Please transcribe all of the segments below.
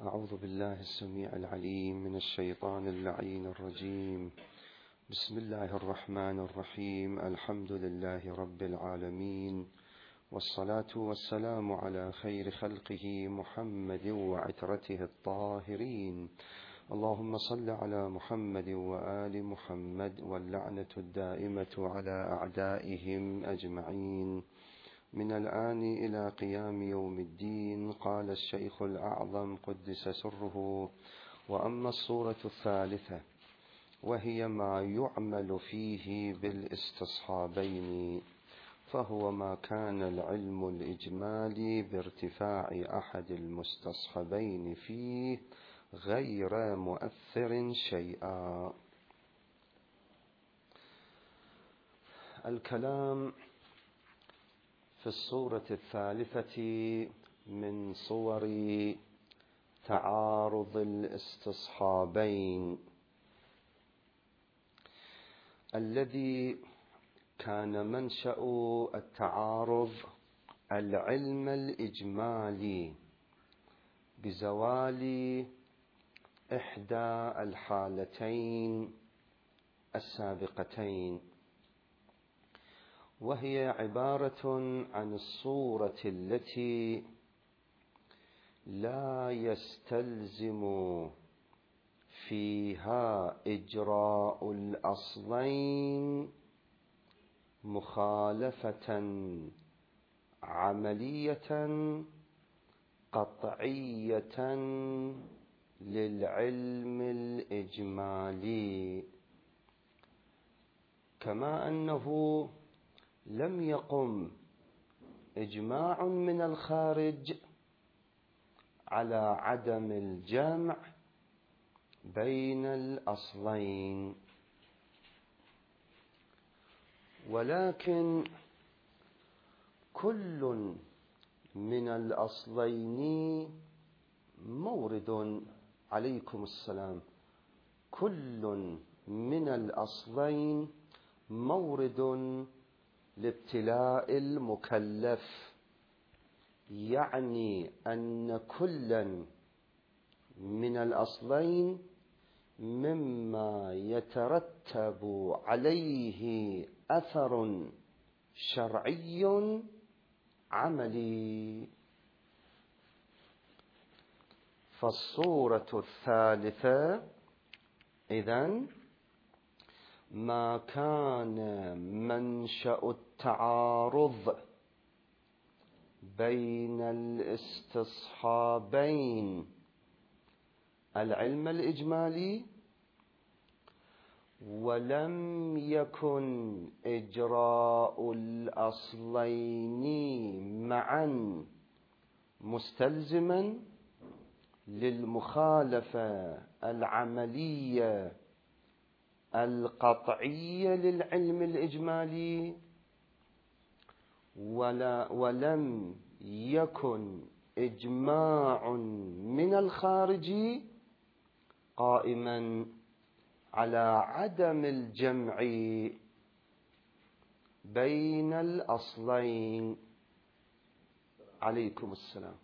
أعوذ بالله السميع العليم من الشيطان اللعين الرجيم. بسم الله الرحمن الرحيم. الحمد لله رب العالمين، والصلاة والسلام على خير خلقه محمد وعترته الطاهرين. اللهم صل على محمد وآل محمد، واللعنة الدائمة على أعدائهم أجمعين من الآن إلى قيام يوم الدين. قال الشيخ الأعظم قدس سره: وأما الصورة الثالثة وهي ما يعمل فيه بالاستصحابين، فهو ما كان العلم الإجمالي بارتفاع أحد المستصحبين فيه غير مؤثر شيئا. الكلام في الصورة الثالثة من صور تعارض الاستصحابين، الذي كان منشأ التعارض العلم الإجمالي بزوال إحدى الحالتين السابقتين، وهي عبارة عن الصورة التي لا يستلزم فيها إجراء الأصلين مخالفة عملية قطعية للعلم الإجمالي، كما أنه لم يقم إجماع من الخارج على عدم الجمع بين الأصلين، ولكن كل من الأصلين مورد عليكم السلام كل من الأصلين مورد لابتلاء المكلف، يعني أن كلا من الأصلين مما يترتب عليه أثر شرعي عملي. فالصورة الثالثة إذن ما كان منشأ التعارض بين الاستصحابين العلم الإجمالي، ولم يكن إجراء الأصلين معا مستلزما للمخالفة العملية القطعية للعلم الإجمالي، ولم يكن إجماع من الخارج قائما على عدم الجمع بين الأصلين عليكم السلام،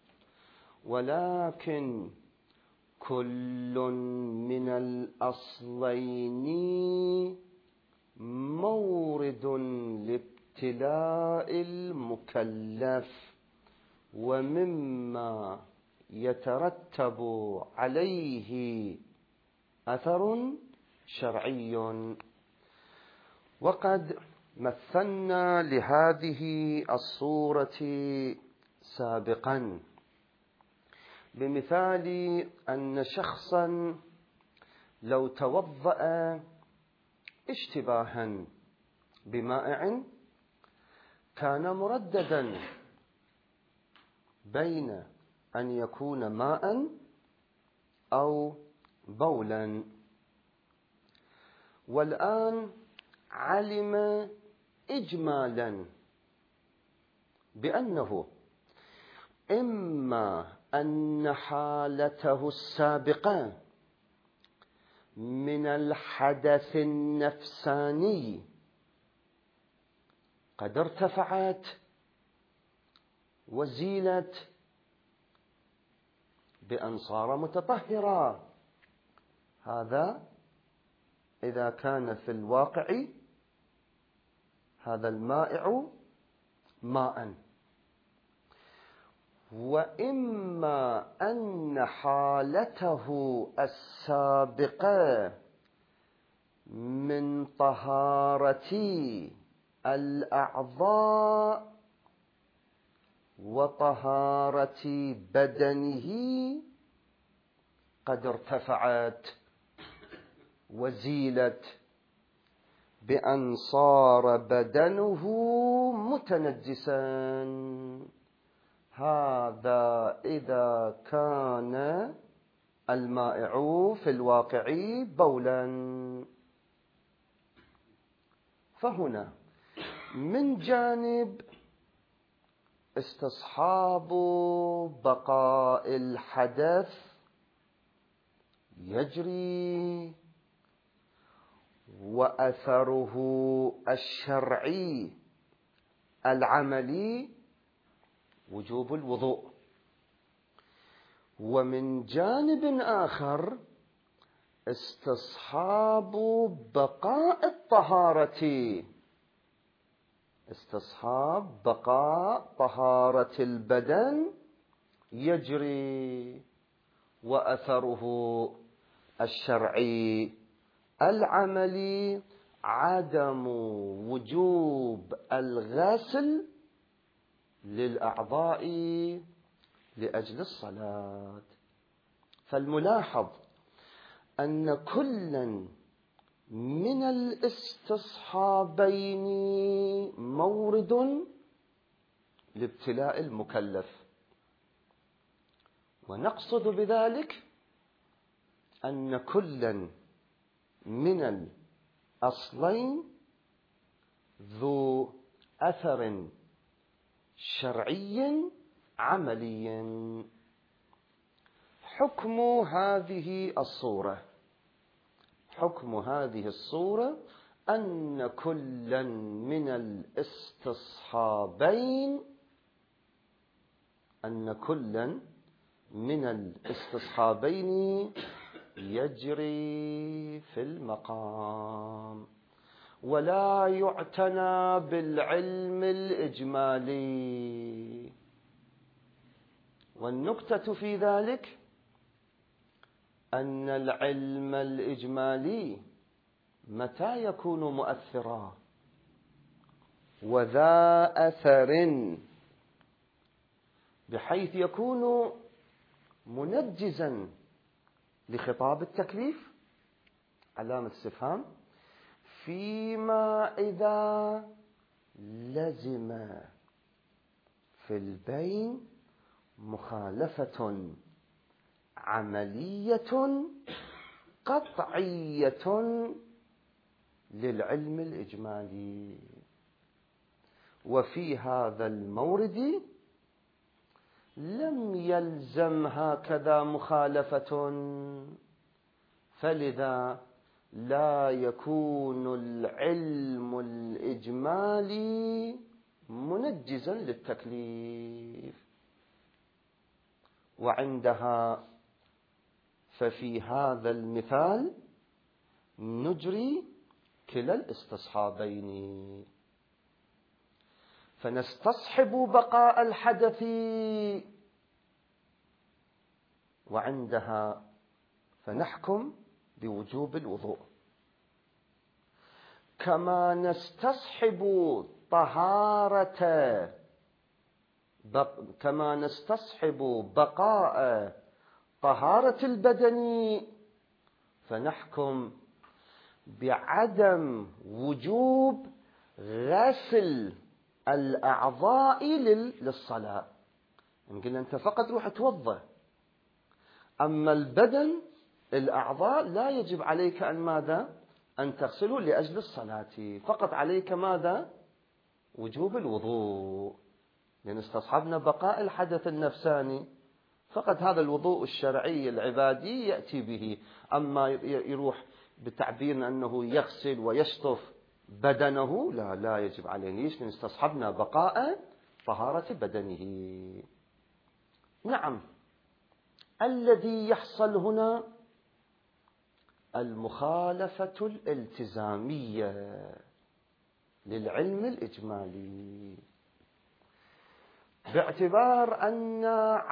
ولكن كل من الأصلين مورد لابتلاء المكلف ومما يترتب عليه أثر شرعي. وقد مثلنا لهذه الصورة سابقا بمثال أن شخصا لو توضأ اشتباها بمائع كان مرددا بين أن يكون ماء أو بولا، والآن علم إجمالا بأنه إما أن حالته السابقة من الحدث النفساني قد ارتفعت وزيلت بأن صار متطهرا. هذا إذا كان في الواقع هذا المائع ماء. وإما أن حالته السابقة من طهارة الأعضاء وطهارة بدنه قد ارتفعت وزيلت بأن صار بدنه متنجسا. هذا إذا كان المائع في الواقع بولا. فهنا من جانب استصحاب بقاء الحدث يجري، وأثره الشرعي العملي وجوب الوضوء. ومن جانب آخر استصحاب بقاء الطهارة، استصحاب بقاء طهارة البدن يجري، وأثره الشرعي العملي عدم وجوب الغسل للأعضاء لأجل الصلاة. فالملاحظ أن كلا من الاستصحابين مورد لابتلاء المكلف، ونقصد بذلك أن كلا من الأصلين ذو أثر شرعي عملي. حكم هذه الصورة، حكم هذه الصورة أن كلا من الاستصحابين، أن كلا من الاستصحابين يجري في المقام، ولا يعتنى بالعلم الإجمالي. والنكتة في ذلك أن العلم الإجمالي متى يكون مؤثرا وذا أثر بحيث يكون منجزا لخطاب التكليف، علامة استفهام، فيما إذا لزم في البين مخالفة عملية قطعية للعلم الإجمالي. وفي هذا المورد لم يلزم هكذا مخالفة، فلذا لا يكون العلم الإجمالي منجزا للتكليف. وعندها ففي هذا المثال نجري كلا الاستصحابين، فنستصحب بقاء الحدث، وعندها فنحكم بوجوب الوضوء، كما نستصحب كما نستصحب بقاء طهارة البدن، فنحكم بعدم وجوب غسل الأعضاء للصلاة. يمكن أنت فقط روح توضأ، أما البدن الأعضاء لا يجب عليك أن ماذا؟ أن تغسله لأجل الصلاة، فقط عليك ماذا؟ وجوب الوضوء، لأن استصحبنا بقاء الحدث النفساني، فقط هذا الوضوء الشرعي العبادي يأتي به. أما يروح بتعبير أنه يغسل ويشطف بدنه، لا يجب عليه. ليش؟ لأن استصحبنا بقاء طهارة بدنه. نعم، الذي يحصل هنا المخالفة الالتزامية للعلم الإجمالي، باعتبار أن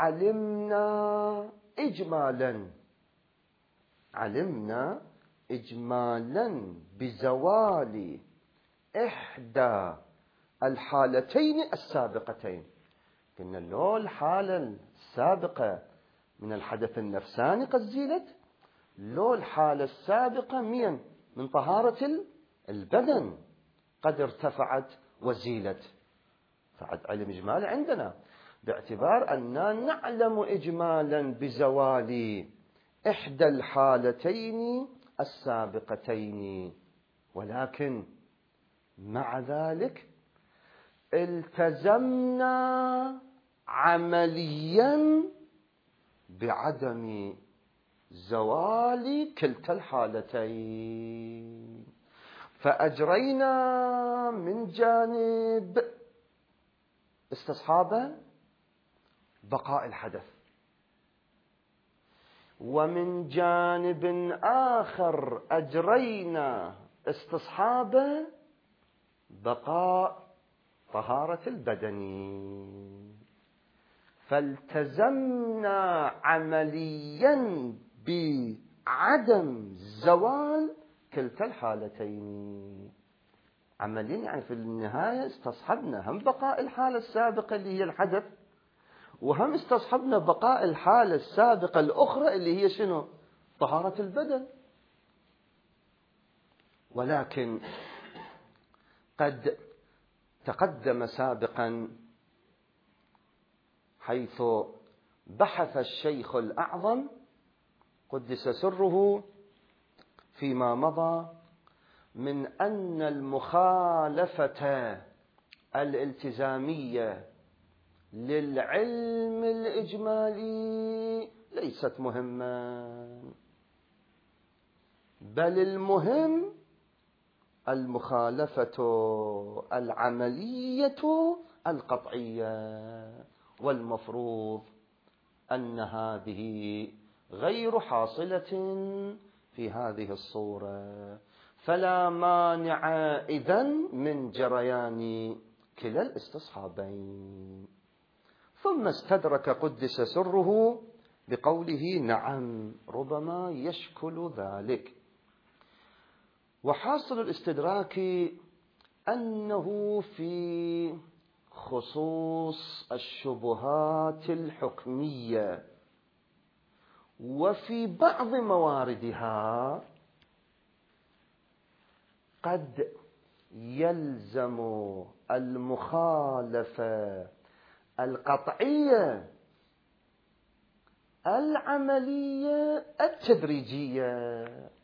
علمنا إجمالا بزوال إحدى الحالتين السابقتين. قلنا لو الحالة السابقة من الحدث النفساني قد زيلت، لو الحالة السابقة من طهارة البدن قد ارتفعت وزيلت، فعد علم إجمالي عندنا باعتبار أننا نعلم إجمالا بزوال إحدى الحالتين السابقتين، ولكن مع ذلك التزمنا عمليا بعدم زوال كلتا الحالتين، فأجرينا من جانب استصحاب بقاء الحدث، ومن جانب آخر أجرينا استصحاب بقاء طهارة البدن، فالتزمنا عمليا بعدم زوال كلتا الحالتين. عمليا يعني في النهاية استصحبنا هم بقاء الحالة السابقة اللي هي الحدث، وهم استصحبنا بقاء الحالة السابقة الأخرى اللي هي شنو؟ طهارة البدن. ولكن قد تقدم سابقا حيث بحث الشيخ الأعظم قدس سره فيما مضى من أن المخالفة الالتزامية للعلم الإجمالي ليست مهمة، بل المهم المخالفة العملية القطعية، والمفروض أن هذه غير حاصلة في هذه الصورة، فلا مانع إذن من جريان كلا الاستصحابين. ثم استدرك قدس سره بقوله نعم ربما يشكل ذلك. وحاصل الاستدراك أنه في خصوص الشبهات الحكمية وفي بعض مواردها قد يلزم المخالفة القطعية العملية التدريجية،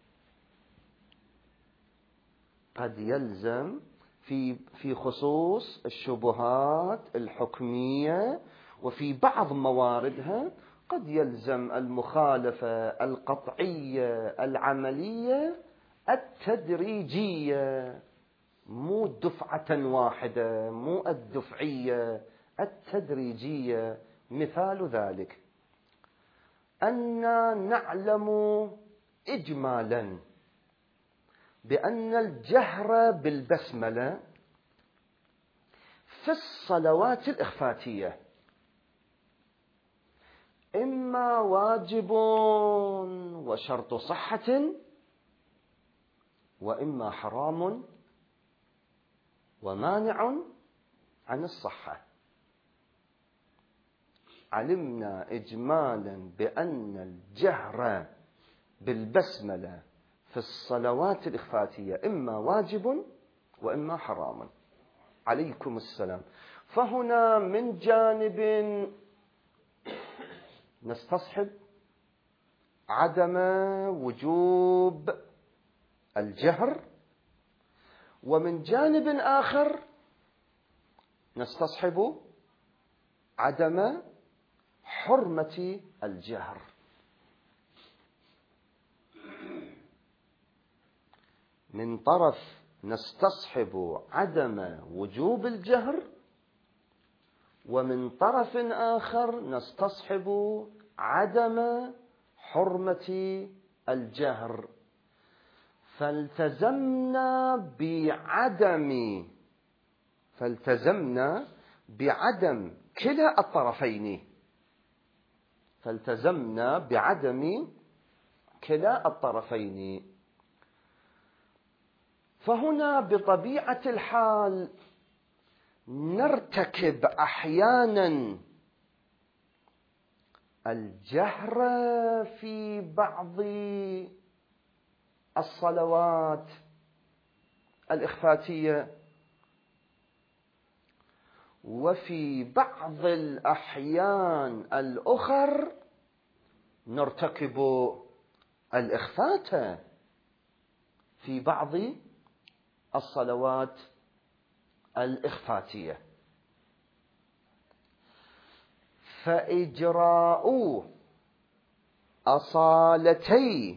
قد يلزم في خصوص الشبهات الحكمية وفي بعض مواردها قد يلزم المخالفة القطعية العملية التدريجية، مو دفعة واحدة، مو الدفعية، التدريجية. مثال ذلك أننا نعلم إجمالا بأن الجهر بالبسملة في الصلوات الإخفاتية إما واجب وشرط صحة، وإما حرام ومانع عن الصحة. علمنا إجمالا بأن الجهر بالبسملة في الصلوات الإخفاتية إما واجب وإما حرام. عليكم السلام. فهنا من جانب نستصحب عدم وجوب الجهر، ومن جانب آخر نستصحب عدم حرمة الجهر. من طرف نستصحب عدم وجوب الجهر، ومن طرف آخر نستصحب عدم حرمة الجهر، فالتزمنا بعدم كلا الطرفين، فالتزمنا بعدم كلا الطرفين. فهنا بطبيعة الحال نرتكب أحيانا الجهر في بعض الصلوات الإخفاتية، وفي بعض الأحيان الأخر نرتكب الإخفات في بعض الصلوات الإخفاتية. فإجراء أصالتي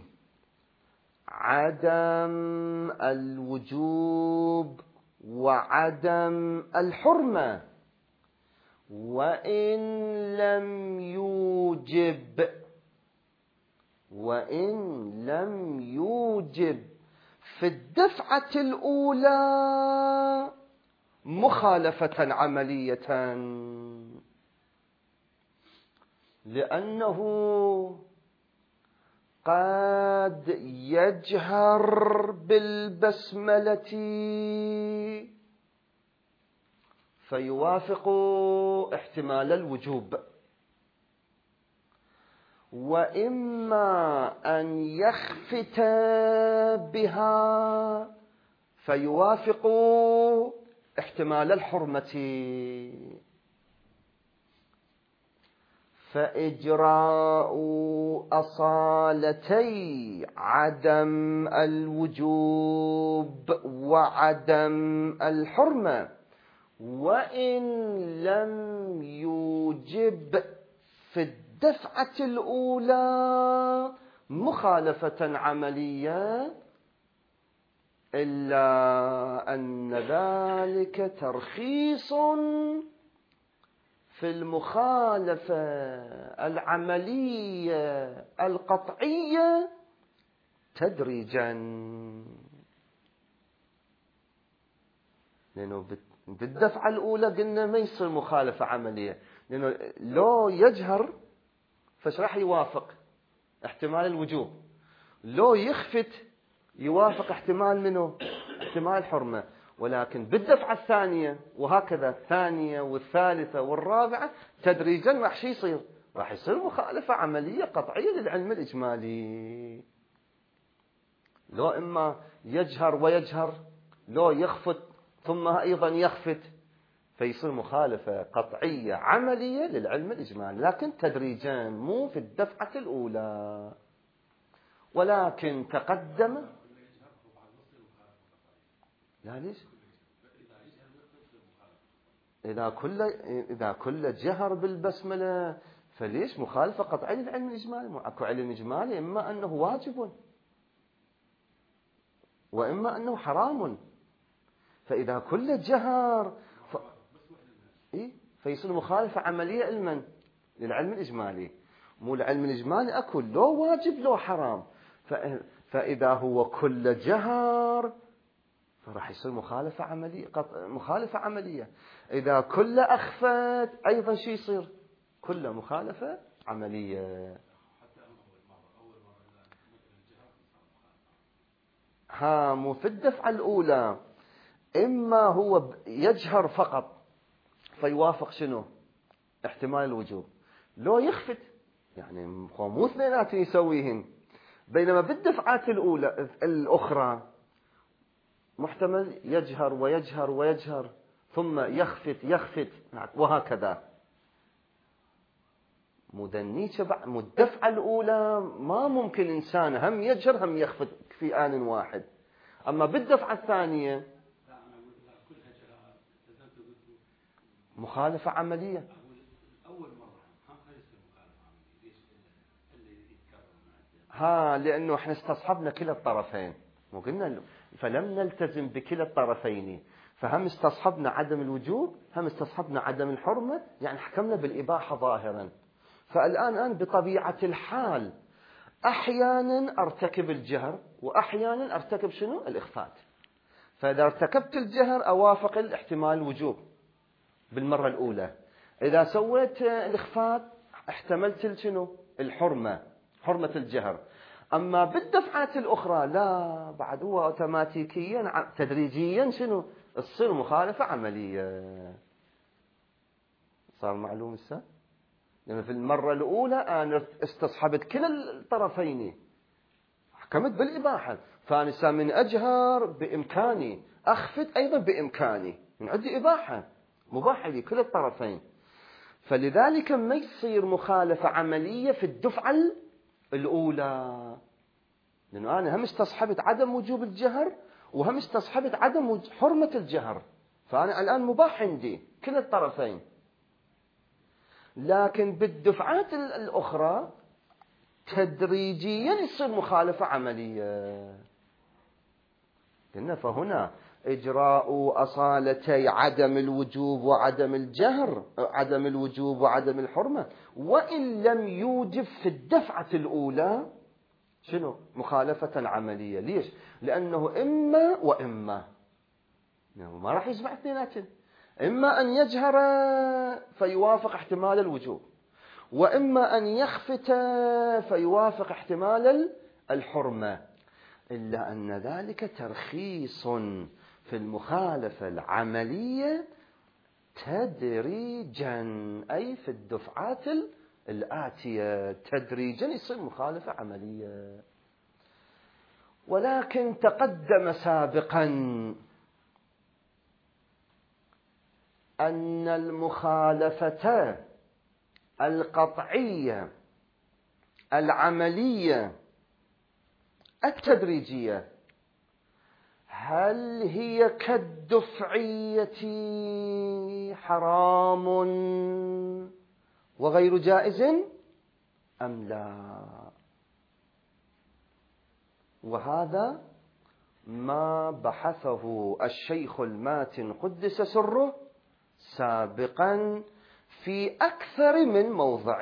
عدم الوجوب وعدم الحرمة وإن لم يوجب في الدفعة الأولى مخالفة عملية، لأنه قد يجهر بالبسملة فيوافق احتمال الوجوب، وإما أن يخفت بها فيوافق احتمال الحرمة. فإجراء أصالتي عدم الوجوب وعدم الحرمة وإن لم يوجب في الدفعة الأولى مخالفة عملية، إلا أن ذلك ترخيص في المخالفة العملية القطعية تدريجا. لأنه بالدفعة الأولى قلنا ما يصير مخالفة عملية، لأنه لو يجهر فايش راح يوافق احتمال الوجوب، لو يخفت يوافق احتمال منه احتمال الحرمة. ولكن بالدفعة الثانية وهكذا الثانية والثالثة والرابعة تدريجا راح يصير مخالفة عملية قطعية للعلم الإجمالي. لو إما يجهر ويجهر، لو يخفت ثم أيضا يخفت، فيصير مخالفة قطعية عملية للعلم الإجمالي، لكن تدريجا مو في الدفعة الأولى. ولكن تقدم لا ليش إذا كل جهر بالبسملة فليش مخالفة قطعية للعلم الإجمالي؟ أكو علم إجمالي إما أنه واجب وإما أنه حرام، فإذا كل جهر فيصير مخالفة عملية للعلم الإجمالي. مو العلم الإجمالي أكو لو واجب لو حرام، فإذا هو كل جهر فراح يصير مخالفة عملية. إذا كل أخفت أيضا شو يصير؟ كل مخالفة عملية. مو في الدفعة الأولى إما هو يجهر فقط فيوافق شنو؟ احتمال الوجوب، لو يخفت يعني مو اثنينات يسويهن. بينما بالدفعات الأخرى محتمل يجهر ويجهر ويجهر ثم يخفت وهكذا. الدفعة الأولى ما ممكن إنسان هم يجهر هم يخفت في آن واحد. أما بالدفعة الثانية مخالفة عملية. لأنه احنا استصحبنا كلا الطرفين، مو قلنا فلم نلتزم بكلا الطرفين، فهم استصحبنا عدم الوجوب هم استصحبنا عدم الحرمة، يعني حكمنا بالإباحة ظاهرا. فالآن أنا بطبيعة الحال أحيانا أرتكب الجهر وأحيانا أرتكب شنو؟ الإخفات. فإذا ارتكبت الجهر أوافق الاحتمال الوجوب بالمرة الأولى. إذا سويت الإخفات احتملت شنو؟ الحرمة، حرمة الجهر. أما بالدفعات الأخرى لا، بعد هو أوتوماتيكيا تدريجيا شنو؟ تصير مخالفة عملية. صار معلوم السا؟ يعني في المرة الأولى أنا استصحبت كلا الطرفين، حكمت بالإباحة، فأنا من أجهر بإمكاني، أخفت أيضا بإمكاني، من عندي إباحة مباحة لي كلا الطرفين. فلذلك ما يصير مخالفة عملية في الدفعة الأولى، لأنه أنا هم استصحبت عدم وجوب الجهر وهم استصحبت عدم حرمة الجهر، فأنا الآن مباح عندي كلا الطرفين. لكن بالدفعات الأخرى تدريجيا يصير مخالفة عملية. قلنا فهنا إجراء أصالتي عدم الوجوب وعدم الجهر، عدم الوجوب وعدم الحرمة، وإن لم يوجب في الدفعة الأولى شنو؟ مخالفة عملية. ليش؟ لأنه إما وإما، ما راح يجمع اثنيناتهم. إما أن يجهر فيوافق احتمال الوجوب، وإما أن يخفت فيوافق احتمال الحرمة، إلا أن ذلك ترخيص في المخالفة العملية تدريجا، أي في الدفعات الآتية تدريجا يصير مخالفة عملية. ولكن تقدم سابقا أن المخالفة القطعية العملية التدريجية هل هي كالدفعية حرام وغير جائز أم لا؟ وهذا ما بحثه الشيخ الماتن قدس سره سابقا في أكثر من موضع.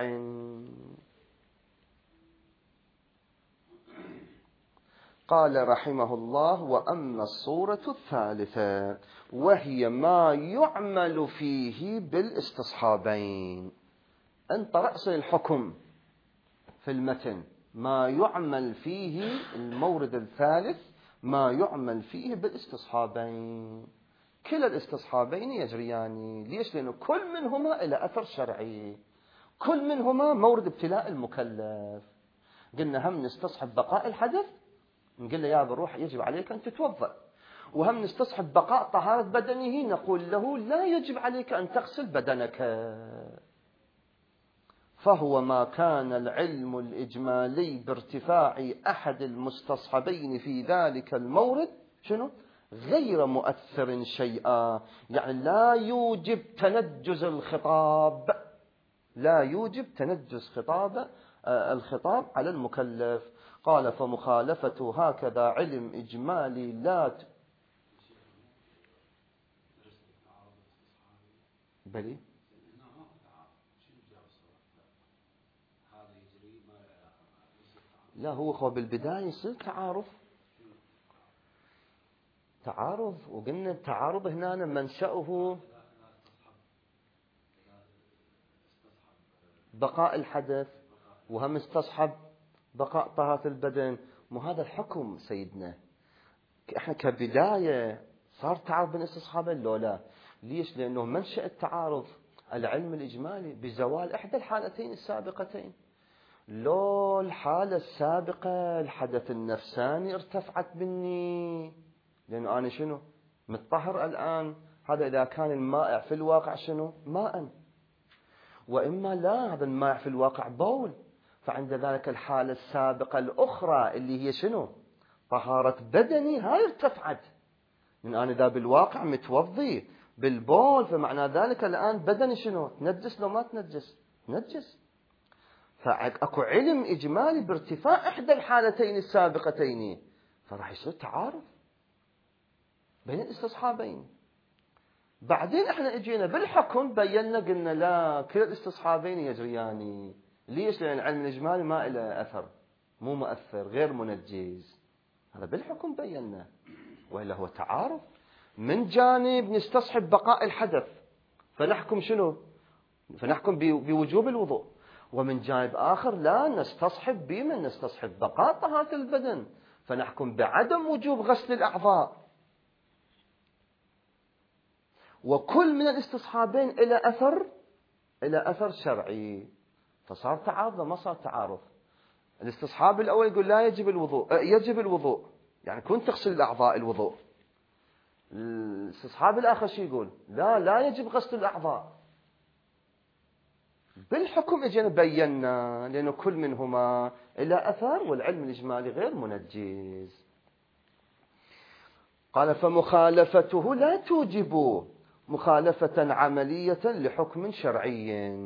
قال رحمه الله: وأما الصورة الثالثة وهي ما يعمل فيه بالاستصحابين. أنت رأس الحكم في المتن ما يعمل فيه، المورد الثالث ما يعمل فيه بالاستصحابين. كلا الاستصحابين يجريان. ليش؟ لأنه كل منهما إلى أثر شرعي، كل منهما مورد ابتلاء المكلف. قلنا هم نستصحب بقاء الحدث، نقول له يا بروح يجب عليك أن تتوضأ، وهم نستصحب بقاء طهارة بدنه، نقول له لا يجب عليك أن تغسل بدنك. فهو ما كان العلم الإجمالي بارتفاع أحد المستصحبين في ذلك المورد شنو؟ غير مؤثر شيئا، يعني لا يوجب تنجز الخطاب، لا يوجب تنجز الخطاب على المكلف. قال: فمخالفة هكذا علم إجمالي لا بلي لا، هو بالبداية يصير تعارض، وقلنا التعارض هنا منشأه بقاء الحدث، وهم استصحب بقاء طهارة البدن. وهذا الحكم سيدنا احنا كبداية صار تعارض بين استصحابين لو لا؟ ليش؟ لأنه منشأ التعارض العلم الإجمالي بزوال إحدى الحالتين السابقتين. لو الحالة السابقة الحدث النفساني ارتفعت مني، لأنه أنا شنو؟ متطهر الآن. هذا إذا كان المائع في الواقع شنو؟ ماء، وإما لا، هذا المائع في الواقع بول. فعند ذلك الحالة السابقة الأخرى اللي هي شنو؟ طهارة بدني، هاي ارتفعت. من أنا إذا بالواقع متوضي بالبول، فمعنى ذلك الآن بدني شنو؟ تنجس لو ما تنجس؟ تنجس. فأكو علم إجمالي بارتفاع إحدى الحالتين السابقتين، فراح يصير تعارض بين الاستصحابين. بعدين احنا اجينا بالحكم بينا قلنا لا، كلا الاستصحابين يجريان. ليش؟ لأن العلم الإجمالي ما له أثر، مو مؤثر، غير منجز. هذا بالحكم بينا. وإلا هو تعارض. من جانب نستصحب بقاء الحدث فنحكم شنو؟ فنحكم بوجوب الوضوء. ومن جانب آخر لا نستصحب بمن نستصحب بقاء طهارة البدن فنحكم بعدم وجوب غسل الأعضاء. وكل من الاستصحابين إلى أثر شرعي، فصار تعارض ما صار تعارض. الاستصحاب الأول يقول لا يجب الوضوء، يجب الوضوء، يعني كنت تغسل الأعضاء الوضوء. الاستصحاب الآخر شو يقول؟ لا يجب غسل الأعضاء. بالحكم اجينا بينا لأنه كل منهما إلى أثر والعلم الإجمالي غير منجز. قال فمخالفته لا توجب مخالفة عملية لحكم شرعي،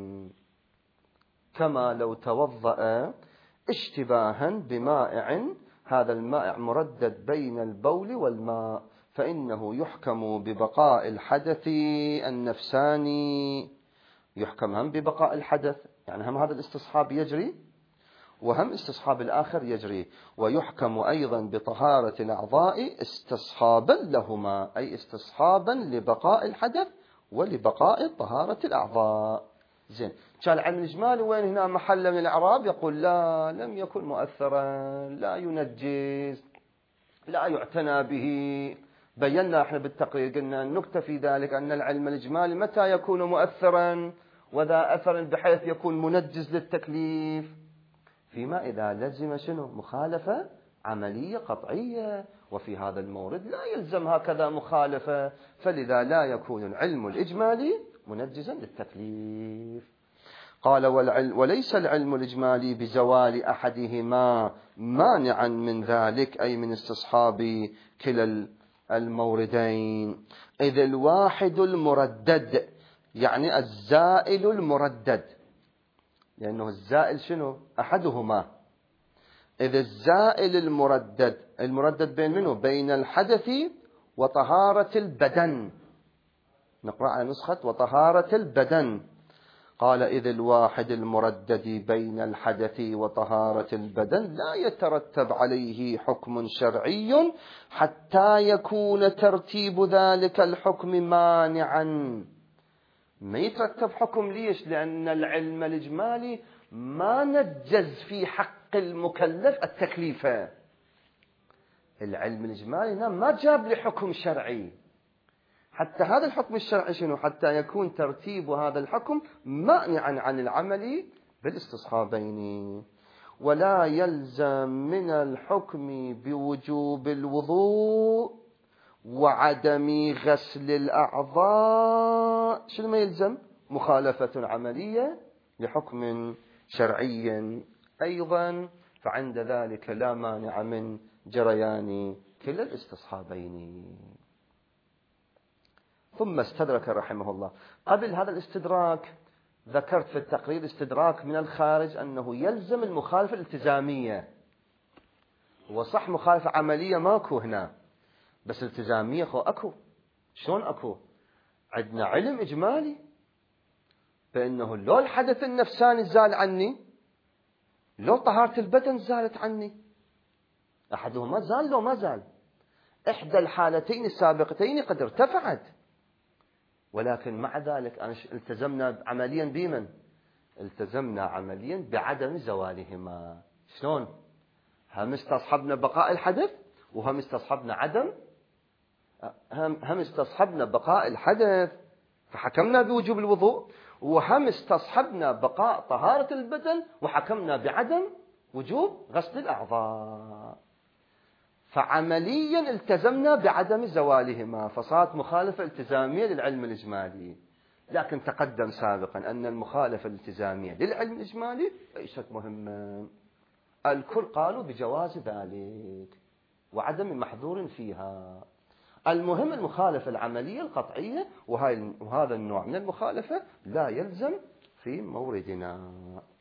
كما لو توضأ اشتباها بمائع، هذا المائع مردد بين البول والماء، فإنه يحكم ببقاء الحدث النفساني. يحكم هم ببقاء الحدث، يعني هم هذا الاستصحاب يجري وهم استصحاب الآخر يجري. ويحكم أيضا بطهارة الأعضاء استصحابا لهما، أي استصحابا لبقاء الحدث ولبقاء طهارة الأعضاء. زين، كان العلم الإجمالي وين هنا محل من الإعراب؟ يقول لا، لم يكن مؤثرا، لا ينجز، لا يعتنى به. بينا احنا بالتقرير قلنا النكتة في ذلك أن العلم الإجمالي متى يكون مؤثرا وذا أثر بحيث يكون منجز للتكليف؟ فيما إذا لزم شنو؟ مخالفة عملية قطعية، وفي هذا المورد لا يلزم هكذا مخالفة، فلذا لا يكون العلم الإجمالي منجزا للتكليف. قال وليس العلم الإجمالي بزوال أحدهما مانعا من ذلك، أي من استصحاب كلا الموردين، إذ الواحد المردد، يعني الزائل المردد، لأنه الزائل شنو؟ أحدهما. إذ الزائل المردد بين منه؟ بين الحدث وطهارة البدن. نقرأ على نسخة وطهارة البدن. قال إذ الواحد المردد بين الحدث وطهارة البدن لا يترتب عليه حكم شرعي حتى يكون ترتيب ذلك الحكم مانعا. ما يترتب حكم، ليش؟ لأن العلم الإجمالي ما نجز في حق المكلف التكليف. العلم الإجمالي ما جاب لحكم شرعي، حتى هذا الحكم الشرعي شنو؟ حتى يكون ترتيب هذا الحكم مانعا عن العمل بالاستصحابين. ولا يلزم من الحكم بوجوب الوضوء وعدم غسل الأعضاء شنو ما يلزم؟ مخالفة عملية لحكم شرعي أيضا، فعند ذلك لا مانع من جريان كلا الاستصحابين. ثم استدرك رحمه الله. قبل هذا الاستدراك ذكرت في التقرير استدراك من الخارج أنه يلزم المخالفة الالتزامية. وصح مخالفة عملية ماكو هنا، بس التزامية أكو. شلون أكو؟ عندنا علم إجمالي فإنه لو الحدث النفساني زال عني، لو طهارة البدن زالت عني، أحدهما زال لو ما زال، إحدى الحالتين السابقتين قد ارتفعت، ولكن مع ذلك التزمنا عمليا بمن؟ التزمنا عمليا بعدم زوالهما. شلون؟ هم استصحبنا بقاء الحدث وهم استصحبنا هم استصحبنا بقاء الحدث فحكمنا بوجوب الوضوء، وهم استصحبنا بقاء طهارة البدن وحكمنا بعدم وجوب غسل الأعضاء. فعمليا التزمنا بعدم زوالهما، فصارت مخالفة التزامية للعلم الإجمالي. لكن تقدم سابقا أن المخالفة الالتزامية للعلم الإجمالي ليست مهمة، الكل قالوا بجواز ذلك وعدم محظور فيها. المهم المخالفة العملية القطعية، وهذا النوع من المخالفة لا يلزم في موردنا.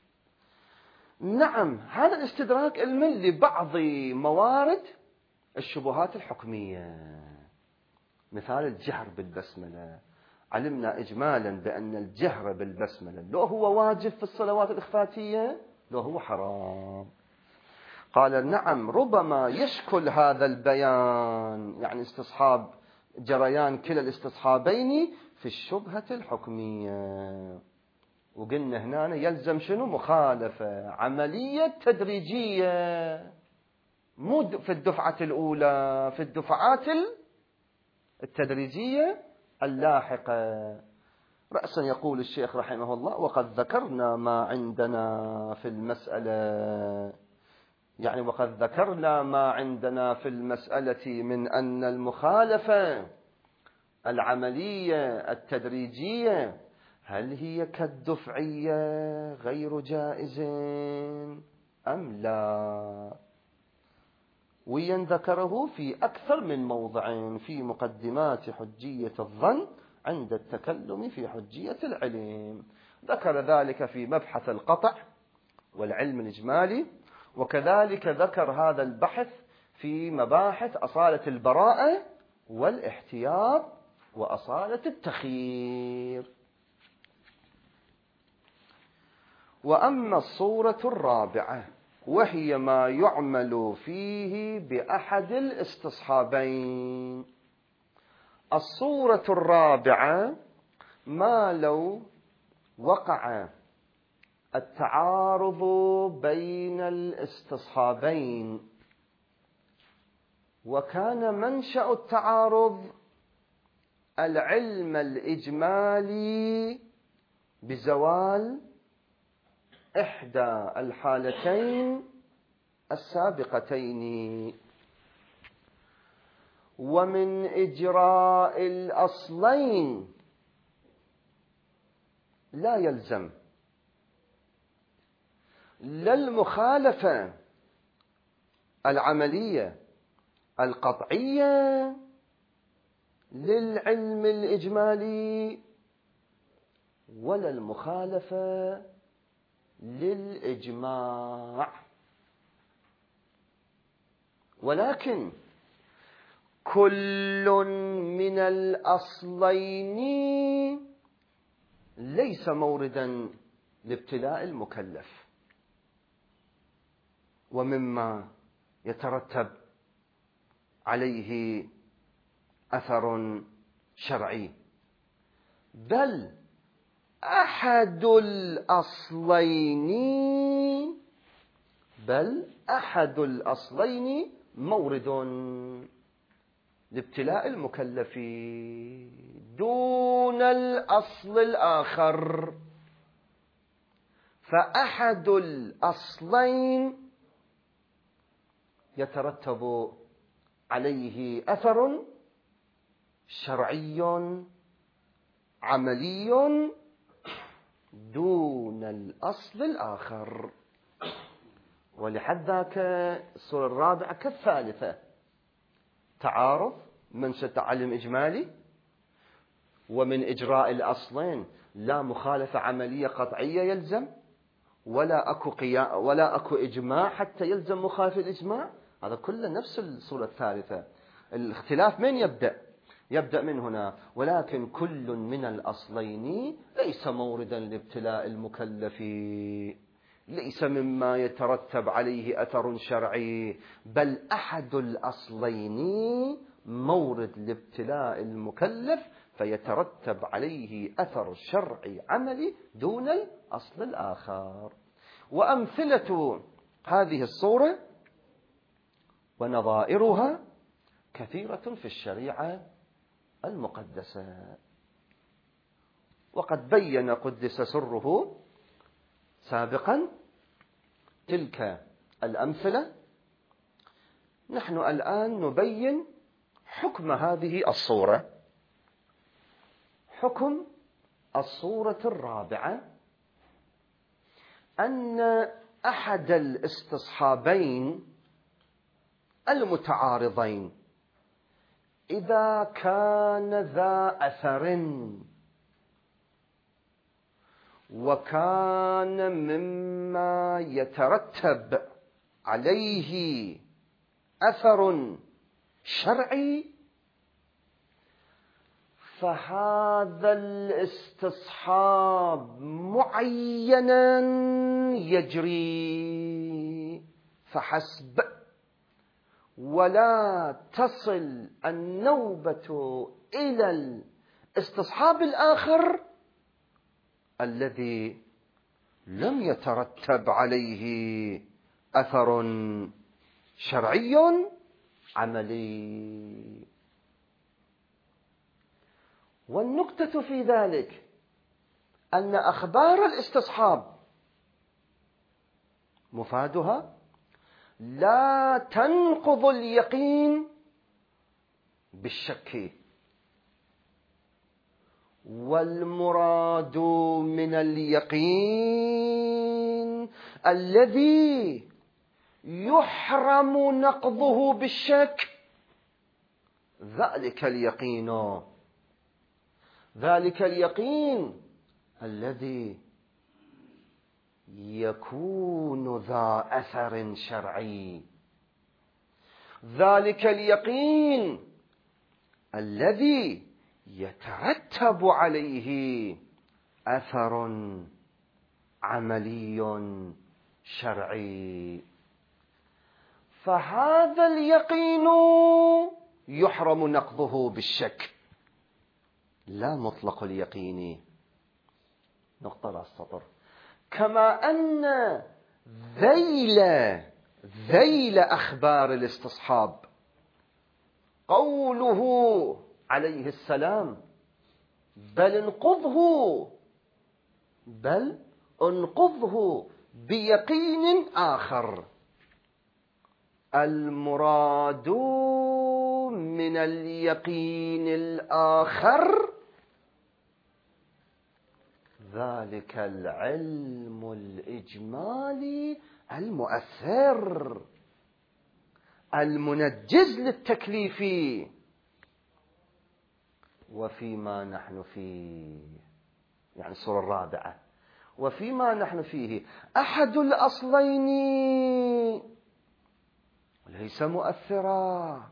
نعم، هذا الاستدراك المن لبعض موارد الشبهات الحكمية، مثال الجهر بالبسملة علمنا إجمالا بأن الجهر بالبسملة لو هو واجب في الصلوات الإخفاتية لو هو حرام. قال نعم ربما يشكل هذا البيان يعني استصحاب جريان كلا الاستصحابين في الشبهة الحكمية. وقلنا هنا يلزم شنو؟ مخالفة عملية تدريجية، مو في الدفعة الأولى، في الدفعات التدريجية اللاحقة. رأسا يقول الشيخ رحمه الله وقد ذكرنا ما عندنا في المسألة، يعني وقد ذكرنا ما عندنا في المسألة من أن المخالفة العملية التدريجية هل هي كالدفعية غير جائز أم لا؟ وين ذكره في أكثر من موضع في مقدمات حجية الظن عند التكلم في حجية العلم. ذكر ذلك في مبحث القطع والعلم الإجمالي، وكذلك ذكر هذا البحث في مباحث أصالة البراءة والاحتياط وأصالة التخيير. وأما الصورة الرابعة وهي ما يعمل فيه بأحد الاستصحابين. الصورة الرابعة ما لو وقع التعارض بين الاستصحابين وكان منشأ التعارض العلم الإجمالي بزوال إحدى الحالتين السابقتين، ومن إجراء الأصلين لا يلزم لا المخالفة العملية القطعية للعلم الإجمالي ولا المخالفة للإجماع، ولكن كل من الأصلين ليس موردا لابتلاء المكلف ومما يترتب عليه أثر شرعي، بل أحد الأصلين مورد لابتلاء المكلف دون الأصل الآخر. فأحد الأصلين يترتب عليه أثر شرعي عملي دون الأصل الآخر. ولحد ذاك الصورة الرابعة كالثالثة تعارض منشأ التعلم إجمالي ومن إجراء الأصلين لا مخالفة عملية قطعية يلزم ولا أكو إجماع حتى يلزم مخالفة الإجماع. هذا كله نفس الصورة الثالثة. الاختلاف من يبدأ من هنا. ولكن كل من الأصلين ليس موردا لابتلاء المكلف، ليس مما يترتب عليه أثر شرعي، بل أحد الأصلين مورد لابتلاء المكلف فيترتب عليه أثر شرعي عملي دون الأصل الآخر. وأمثلة هذه الصورة ونظائرها كثيرة في الشريعة المقدسة، وقد بين قدس سره سابقا تلك الأمثلة. نحن الآن نبين حكم هذه الصورة. حكم الصورة الرابعة أن أحد الاستصحابين المتعارضين إذا كان ذا أثر وكان مما يترتب عليه أثر شرعي فهذا الاستصحاب معينا يجري فحسب، ولا تصل النوبة إلى الاستصحاب الآخر الذي لم يترتب عليه أثر شرعي عملي. والنقطة في ذلك أن أخبار الاستصحاب مفادها لا تنقض اليقين بالشك، والمراد من اليقين الذي يحرم نقضه بالشك ذلك اليقين الذي يكون ذا أثر شرعي، ذلك اليقين الذي يترتب عليه أثر عملي شرعي. فهذا اليقين يحرم نقضه بالشك، لا مطلق اليقين. نقطة على السطر. كما أن ذيل أخبار الاستصحاب قوله عليه السلام بل انقضه بيقين آخر. المراد من اليقين الآخر ذلك العلم الإجمالي المؤثر المنجز للتكليف. وفيما نحن فيه، يعني الصورة الرابعة، وفيما نحن فيه أحد الأصلين ليس مؤثرا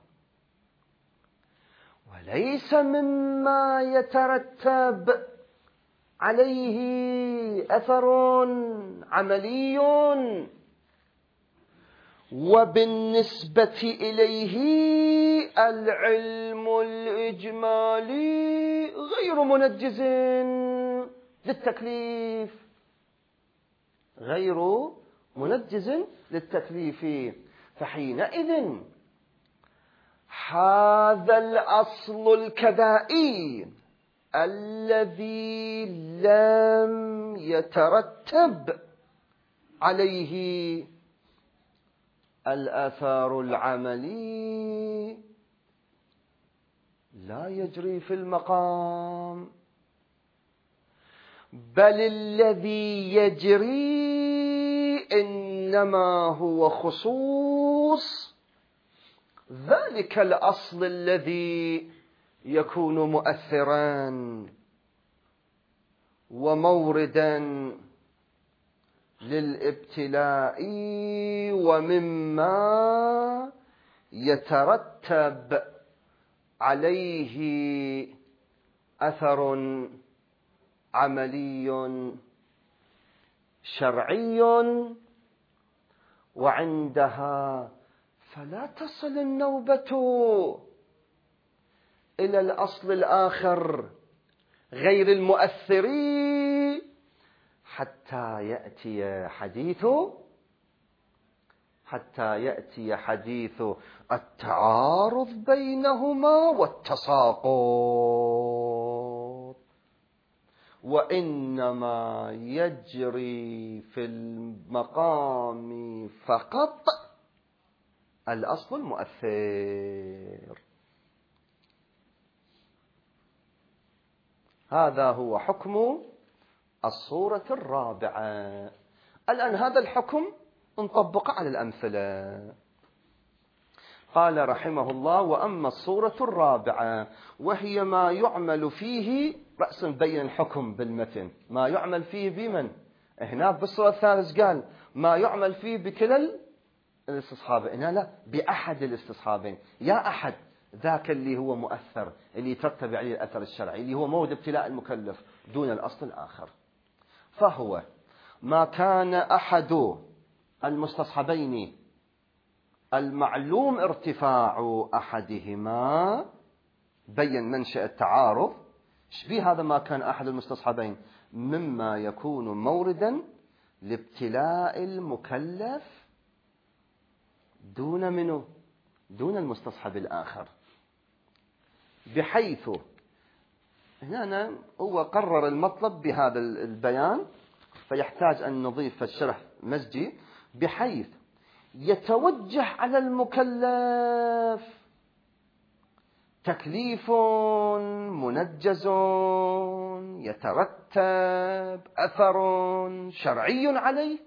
وليس مما يترتب عليه أثر عملي، وبالنسبة إليه العلم الإجمالي غير منجز للتكليف، فحينئذ هذا الأصل الكذائي الذي لم يترتب عليه الآثار العملي لا يجري في المقام، بل الذي يجري إنما هو خصوص ذلك الأصل الذي يكون مؤثرا وموردا للابتلاء ومما يترتب عليه أثر عملي شرعي. وعندها فلا تصل النوبة إلى الأصل الآخر غير المؤثر حتى يأتي حديث التعارض بينهما والتساقط، وإنما يجري في المقام فقط الأصل المؤثر. هذا هو حكم الصورة الرابعة. الآن هذا الحكم نطبقه على الأمثلة. قال رحمه الله: وأما الصورة الرابعة وهي ما يعمل فيه، رأس بين الحكم بالمتن، ما يعمل فيه بمن؟ هنا بالصورة الثالثة قال ما يعمل فيه بكلا الاستصحابين، هنا لا، بأحد الاستصحابين. يا أحد ذاك اللي هو مؤثر، اللي يترتب عليه الأثر الشرعي، اللي هو مورد ابتلاء المكلف دون الأصل الآخر. فهو ما كان أحد المستصحبين المعلوم ارتفاع أحدهما، بين منشأ التعارض. شبيه هذا ما كان أحد المستصحبين؟ مما يكون موردا لابتلاء المكلف دون منه، دون المستصحب الآخر، بحيث هنا هو قرر المطلب بهذا البيان، فيحتاج أن نضيف الشرح مزجي، بحيث يتوجه على المكلف تكليف منجز يترتب أثر شرعي عليه،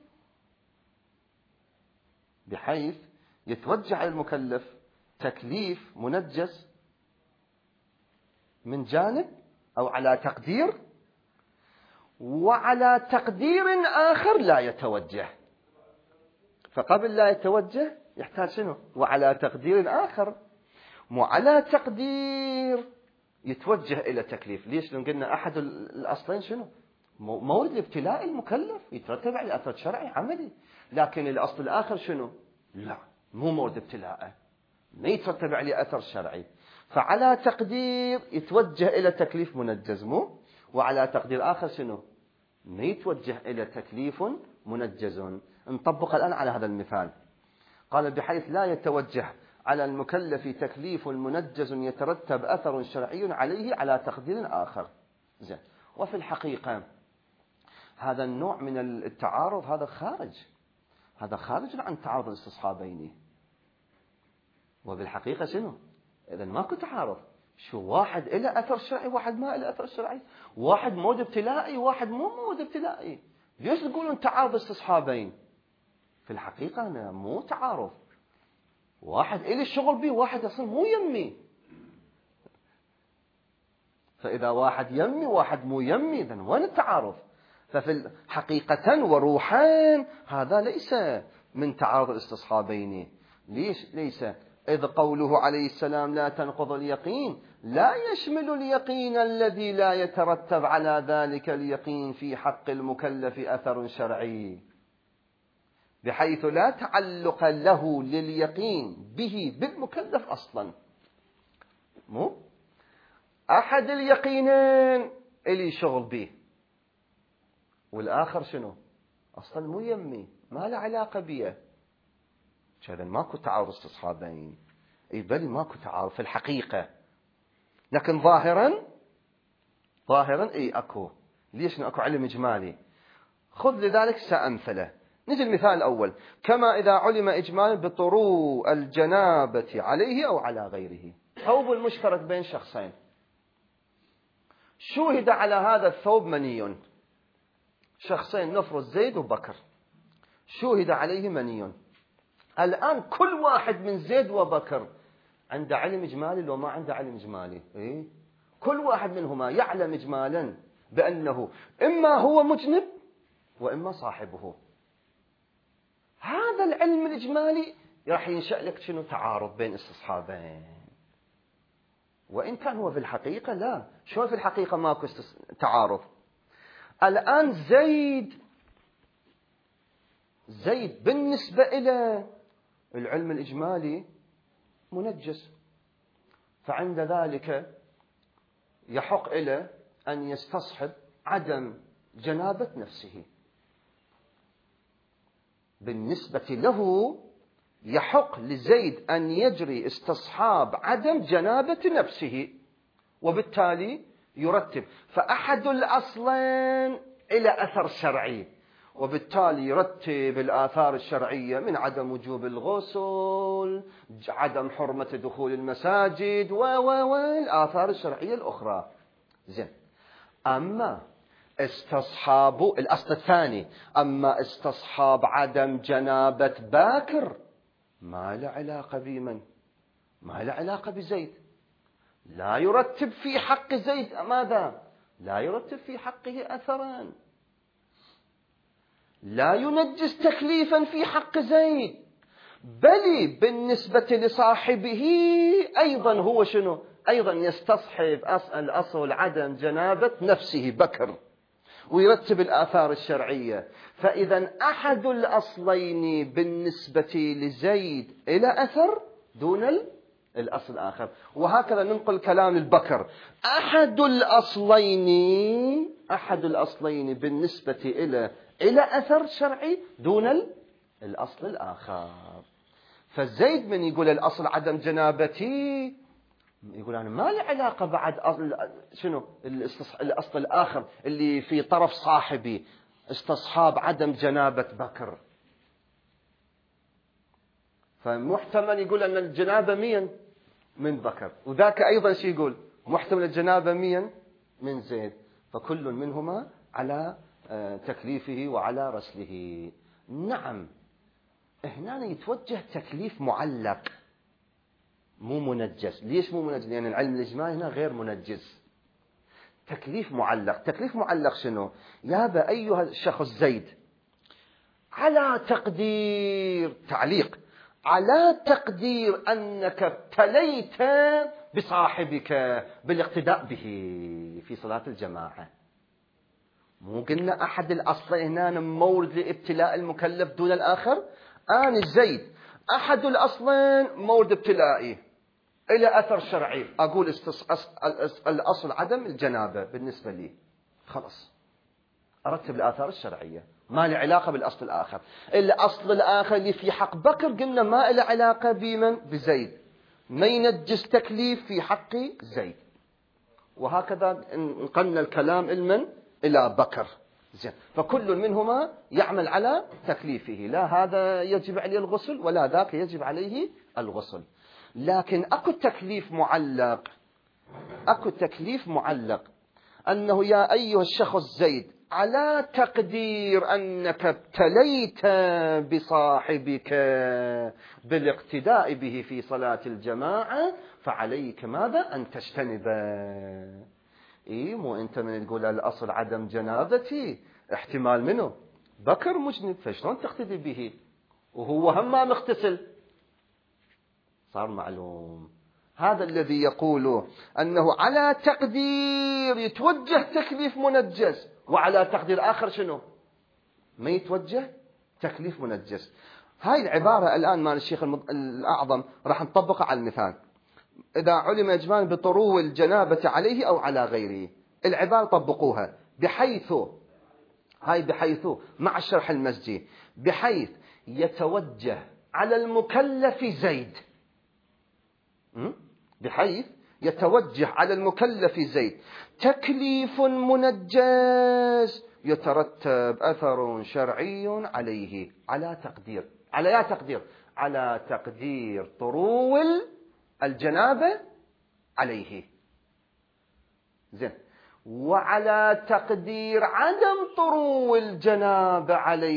بحيث يتوجه على المكلف تكليف منجز من جانب أو على تقدير، وعلى تقدير آخر لا يتوجه. فقبل لا يتوجه يحتاج شنو؟ وعلى تقدير آخر، وعلى تقدير يتوجه إلى تكليف. ليش؟ لأن قلنا أحد الأصلين شنو؟ مورد ابتلاء المكلف يترتب على أثر شرعي عملي، لكن الأصل الآخر شنو؟ لا، مو مورد ابتلاء، ما يترتب عليه أثر شرعي. فعلى تقدير يتوجه إلى تكليف منجز، مو، وعلى تقدير آخر شنو؟ ما يتوجه إلى تكليف منجز. نطبق الآن على هذا المثال. قال بحيث لا يتوجه على المكلف تكليف منجز يترتب أثر شرعي عليه على تقدير آخر. زين. وفي الحقيقة هذا النوع من التعارض هذا خارج عن تعارض الاستصحابين. وبالحقيقة شنو؟ إذا ماكو تعارض. شو واحد إلى أثر شرعي واحد ما إلى أثر شرعي، واحد مود ابتلائي واحد مو مود ابتلائي. ليش تقولون تعارض استصحابين؟ في الحقيقة أنا مو تعارض، واحد إلي الشغل به واحد أصلا مو يمي. فإذا واحد يمي واحد مو يمي، إذن وين التعارض؟ ففي الحقيقة وروحان هذا ليس من تعارض الاستصحابين. ليش ليس؟ إذ قوله عليه السلام لا تنقض اليقين لا يشمل اليقين الذي لا يترتب على ذلك اليقين في حق المكلف أثر شرعي، بحيث لا تعلق له لليقين به بالمكلف أصلا. مو أحد اليقينين اللي شغل به، والآخر شنو؟ أصلا مو يمي، ما له علاقة بيه. هذا ماكو تعارض استصحابين. اي بل ماكو تعارض في الحقيقة، لكن ظاهرا اي اكو. ليش؟ اكو علم اجمالي. خذ لذلك سأمثله. نجي المثال الأول. كما إذا علم إجمالا بطروء الجنابة عليه أو على غيره. ثوب المشترك بين شخصين، شوهد على هذا الثوب مني. شخصين نفرض زيد وبكر، شوهد عليه مني. الآن كل واحد من زيد وبكر عنده علم إجمالي لو ما عنده علم إجمالي؟ إيه؟ كل واحد منهما يعلم إجمالا بأنه إما هو مجنب وإما صاحبه. هذا العلم الإجمالي راح ينشأ لك شنو؟ تعارض بين استصحابين. وإن كان هو في الحقيقة لا. شو في الحقيقة ماكو تعارض؟ الآن زيد بالنسبة إلى العلم الإجمالي منجس، فعند ذلك يحق إلى أن يستصحب عدم جنابة نفسه. بالنسبة له يحق لزيد أن يجري استصحاب عدم جنابة نفسه، وبالتالي يرتب. فأحد الأصلين إلى أثر شرعي، وبالتالي يرتب الآثار الشرعية من عدم وجوب الغسل، عدم حرمة دخول المساجد والآثار الشرعية الأخرى. زين. أما استصحاب الأصل الثاني، أما استصحاب عدم جنابة باكر ما له علاقة بمن؟ ما له علاقة بزيد. لا يرتب في حق زيد ماذا؟ لا يرتب في حقه أثرا، لا ينجز تكليفا في حق زيد، بل بالنسبة لصاحبه أيضا هو شنو؟ أيضا يستصحب الأصل عدم جنابة نفسه بكر، ويرتب الآثار الشرعية. فإذا أحد الأصلين بالنسبة لزيد إلى أثر دون الأصل الآخر. وهكذا ننقل كلام البكر، أحد الأصلين بالنسبة إلى أثر شرعي دون الأصل الآخر. فزيد من يقول الأصل عدم جنابتي، يقول أنا ما لي علاقة بعد شنو الأصل الآخر اللي في طرف صاحبي استصحاب عدم جنابة بكر. فمحتمل يقول أن الجنابة من بكر، وذاك أيضا شي يقول محتمل الجنابة من زيد. فكل منهما على تكليفه وعلى رسله. نعم، هنا يتوجه تكليف معلق مو منجز. ليش مو منجز؟ لأن العلم الإجمالي هنا غير منجز. تكليف معلق شنو؟ يا أيها الشخص زيد، على تقدير تعليق، على تقدير أنك ابتليت بصاحبك بالاقتداء به في صلاة الجماعة. مو قلنا أحد الأصلين هنا مورد لابتلاء المكلف دون الآخر؟ أنا زيد أحد الأصلين مورد ابتلائي إلى أثر شرعي، أقول الأصل عدم الجنابة بالنسبة لي، خلاص أرتب الآثار الشرعية، ما له علاقة بالأصل الآخر. الأصل الآخر اللي في حق بكر قلنا ما له علاقة بزيد، ما ينجز تكليف في حق زيد. وهكذا نقلنا الكلام إلى بكر. زين، فكل منهما يعمل على تكليفه، لا هذا يجب عليه الغسل ولا ذاك يجب عليه الغسل. لكن أكو تكليف معلق أنه يا أيها الشخص زيد، على تقدير أنك ابتليت بصاحبك بالاقتداء به في صلاة الجماعة، فعليك ماذا؟ أن تجتنبه. مو أنت من تقول الأصل عدم جنابتي، احتمال منه بكر مجنب، فشلون تقتدي به وهو هم مغتسل؟ صار معلوم. هذا الذي يقول أنه على تقدير يتوجه تكليف منجز، وعلى تقدير آخر شنو؟ ما يتوجه تكليف منجز. هاي العبارة الآن مال الشيخ الأعظم راح نطبقها على المثال. إذا علم إجمالا بطرو الجنابة عليه أو على غيره، العبارة طبقوها بحيث مع الشرح المزجي، بحيث يتوجه على المكلف زيد، بحيث يتوجه على المكلف زيد تكليف منجز يترتب أثر شرعي عليه على تقدير طرو الجنابة عليه. زين، وعلى تقدير عدم طرو الجنابة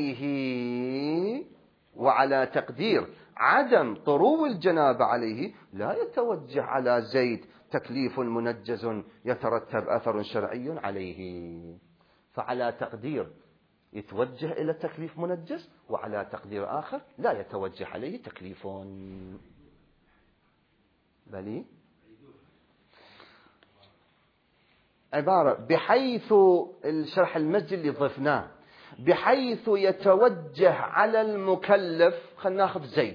عليه لا يتوجه على زيد تكليف منجز يترتب أثر شرعي عليه. فعلى تقدير يتوجه إلى تكليف منجز، وعلى تقدير آخر لا يتوجه عليه تكليف. بلي عبارة بحيث الشرح المزجي اللي ضفناه، بحيث يتوجه على المكلف، خلنا ناخذ زيد،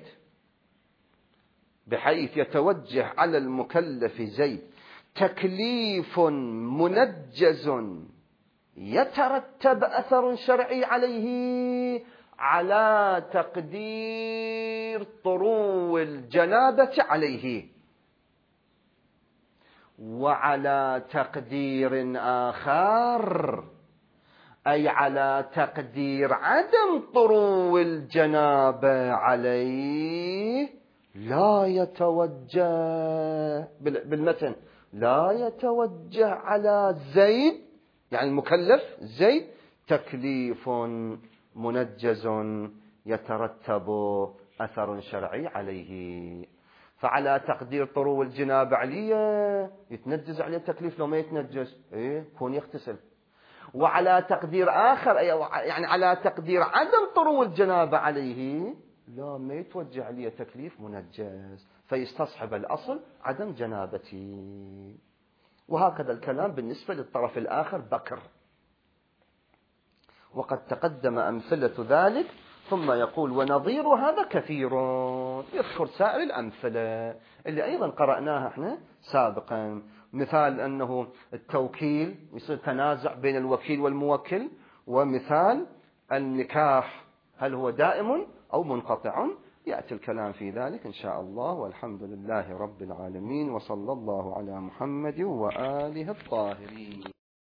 بحيث يتوجه على المكلف زيد تكليف منجز يترتب أثر شرعي عليه على تقدير طرو الجنابة عليه. وعلى تقدير آخر أي على تقدير عدم طرو الجنابة عليه لا يتوجه بالمتن، لا يتوجه على زيد يعني المكلف زيد تكليف منجز يترتب أثر شرعي عليه. فعلى تقدير طرو الجنابة عليه يتنجز عليه التكليف، لو ما يتنجز يكون يغتسل. وعلى تقدير آخر يعني على تقدير عدم طرو الجنابة عليه لا، ما يتوجه عليه تكليف منجز، فيستصحب الأصل عدم جنابتي. وهكذا الكلام بالنسبة للطرف الآخر بكر. وقد تقدم أمثلة ذلك، ثم يقول ونظير هذا كثير، يذكر سائر الأمثلة اللي أيضا قرأناها احنا سابقا. مثال أنه التوكيل يصير تنازع بين الوكيل والموكل، ومثال النكاح هل هو دائم أو منقطع. يأتي الكلام في ذلك إن شاء الله. والحمد لله رب العالمين، وصلى الله على محمد وآله الطاهرين.